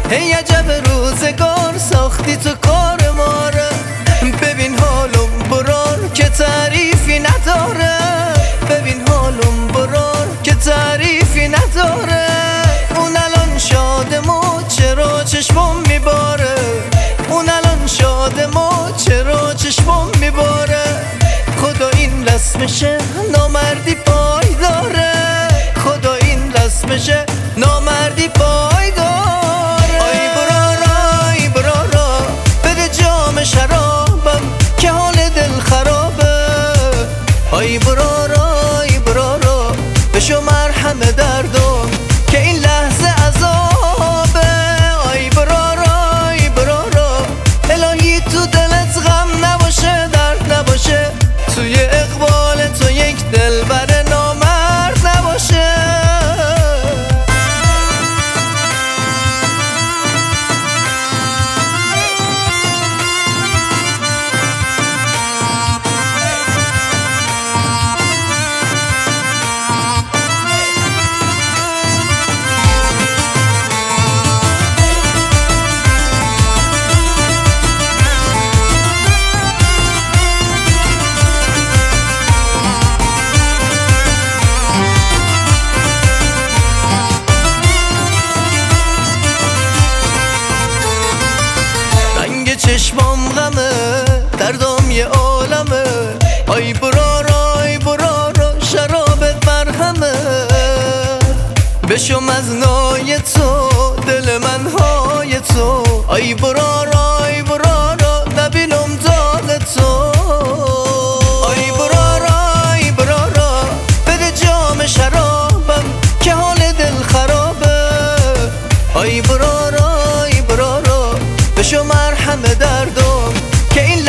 هی عجب روزگار ساختی تو کار ماره. ببین حالم برار که تعریفی نداره. ببین حالم برار که تعریفی نداره. اون الان شادم و چرا چشمم میباره. اون الان شادم و چرا چشمم میباره. خدا این رسمشه نامردی پای داره. خدا این رسمشه نامردی پای داره. آی برارا ای برارا بده جام شرابم که حال دل خرابه. آی برارا ای برارا بشو مرهم دردم که این لحظه عذابه. آی برارا ای برارا الهی تو دلت غم نباشه درد نباشه. توی اقبال تو یک دلبر نامرد نباشه. چشمام غمه دردم یه عالمه. آی برارا ای برارا شرابت مرهمه. بشم از نای تو دل من های تو. آی برارا ای برارا نبینم داغ تو. آی برارا ای برارا بده جام شرابم که حال دل خرابه. آی برارا ای برارا بشو مرهم دردم که این